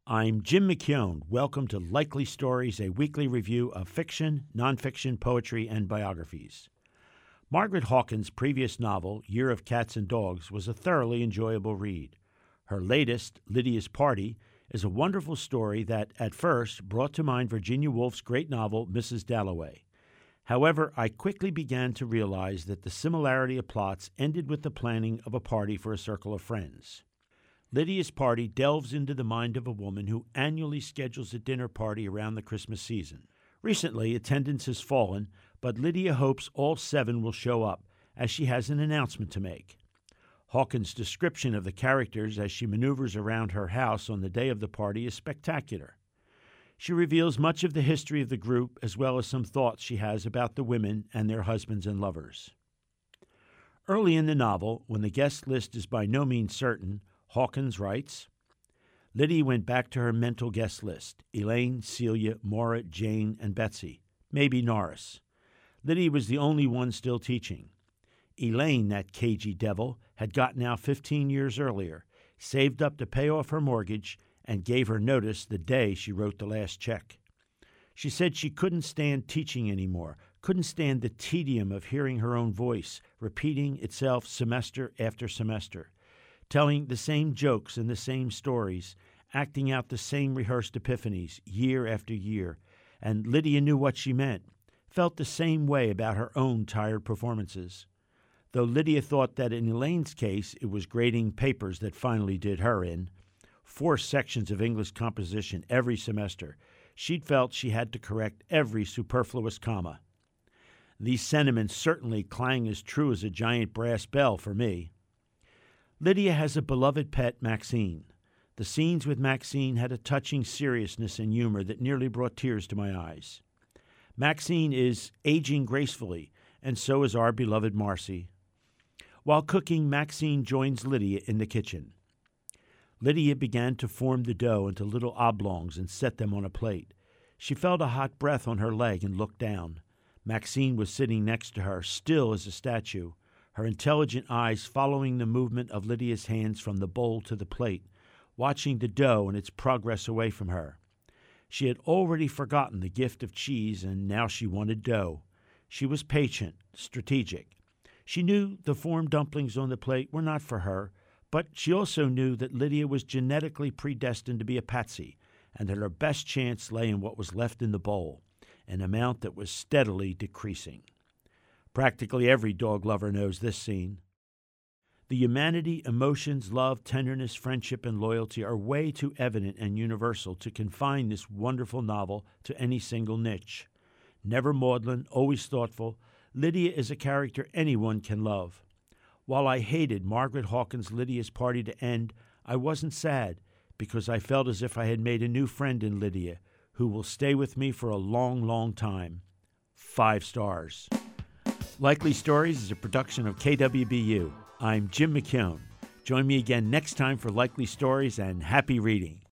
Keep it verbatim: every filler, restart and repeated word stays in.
I'm Jim McKeown. Welcome to Likely Stories, a weekly review of fiction, nonfiction, poetry, and biographies. Margaret Hawkins' previous novel, Year of Cats and Dogs, was a thoroughly enjoyable read. Her latest, Lydia's Party, is a wonderful story that, at first, brought to mind Virginia Woolf's great novel, Missus Dalloway. However, I quickly began to realize that the similarity of plots ended with the planning of a party for a circle of friends. Lydia's Party delves into the mind of a woman who annually schedules a dinner party around the Christmas season. Recently, attendance has fallen, but Lydia hopes all seven will show up, as she has an announcement to make. Hawkins' description of the characters as she maneuvers around her house on the day of the party is spectacular. She reveals much of the history of the group, as well as some thoughts she has about the women and their husbands and lovers. Early in the novel, when the guest list is by no means certain, Hawkins writes, Lydia went back to her mental guest list, Elaine, Celia, Maura, Jane, and Betsy, maybe Norris. Lydia was the only one still teaching. Elaine, that cagey devil, had gotten out fifteen years earlier, saved up to pay off her mortgage, and gave her notice the day she wrote the last check. She said she couldn't stand teaching anymore, couldn't stand the tedium of hearing her own voice, repeating itself semester after semester, telling the same jokes and the same stories, acting out the same rehearsed epiphanies year after year. And Lydia knew what she meant, felt the same way about her own tired performances. Though Lydia thought that in Elaine's case it was grading papers that finally did her in, four sections of English composition every semester, she'd felt she had to correct every superfluous comma. These sentiments certainly clang as true as a giant brass bell for me. Lydia has a beloved pet, Maxine. The scenes with Maxine had a touching seriousness and humor that nearly brought tears to my eyes. Maxine is aging gracefully, and so is our beloved Marcy. While cooking, Maxine joins Lydia in the kitchen. Lydia began to form the dough into little oblongs and set them on a plate. She felt a hot breath on her leg and looked down. Maxine was sitting next to her, still as a statue, her intelligent eyes following the movement of Lydia's hands from the bowl to the plate, watching the dough and its progress away from her. She had already forgotten the gift of cheese, and now she wanted dough. She was patient, strategic. She knew the formed dumplings on the plate were not for her, but she also knew that Lydia was genetically predestined to be a patsy, and that her best chance lay in what was left in the bowl, an amount that was steadily decreasing. Practically every dog lover knows this scene. The humanity, emotions, love, tenderness, friendship, and loyalty are way too evident and universal to confine this wonderful novel to any single niche. Never maudlin, always thoughtful, Lydia is a character anyone can love. While I hated Margaret Hawkins' Lydia's Party to end, I wasn't sad, because I felt as if I had made a new friend in Lydia, who will stay with me for a long, long time. Five stars. Likely Stories is a production of K W B U. I'm Jim McKeown. Join me again next time for Likely Stories, and happy reading.